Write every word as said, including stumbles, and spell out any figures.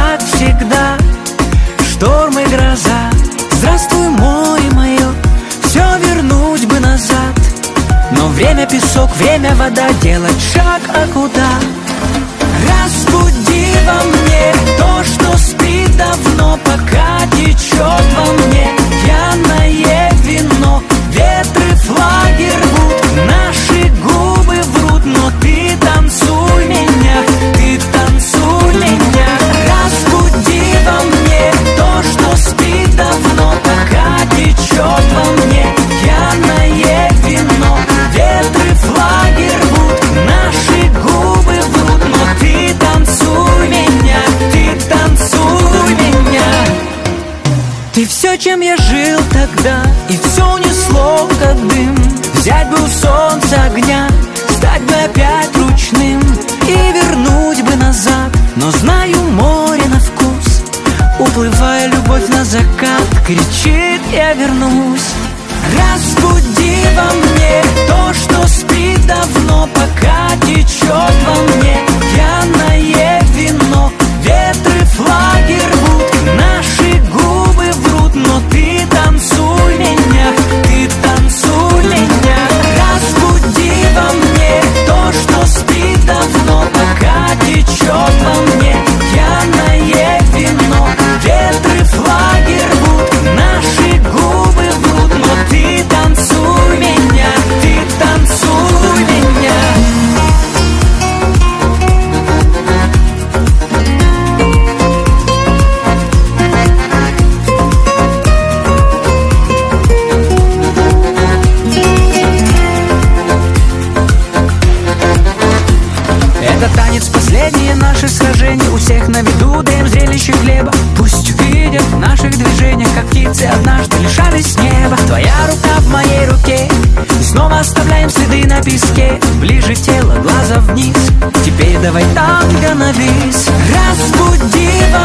как всегда, шторм и гроза. Здравствуй, море мое, все вернуть бы назад. Но время песок, время вода, делать шаг, а куда? Разбуди во мне то, что спит давно, пока течет во мне пьяное вино. Ветры флаги рвут, наши губы врут, но ты танцуй меня, ты танцуй меня. Разбуди во мне то, что спит давно, пока течет во мне пьяное вино. Ветры флаги рвут, наши губы врут, но ты танцуй меня, ты танцуй меня. Ты все, чем я жил тогда, и все унесло, как дым. Взять бы у солнца огня, стать бы опять ручным и вернуть бы назад. Но знаю море на вкус, уплывая любовь на закат, кричит: я вернусь. Разбуди во мне то, что спит давно, пока течет во мне пьяное вино. Ветры флаги рвут, наши губы врут, но ты танцуй меня, ты танцуй меня. Разбуди во мне то, что спит давно, пока течет во мне пьяное вино. Ветры флаги рвут, наши губы врут, но ты танцуй меня, ты танцуй меня. Это танец, последние наши сражения, у всех на виду даем зрелище хлеба. Пусть увидят в наших движениях, как птицы однажды лишались неба. Твоя рука в моей руке, и снова оставляем следы на песке. Ближе тело, глаза вниз, теперь давай танго на бис. Разбуди во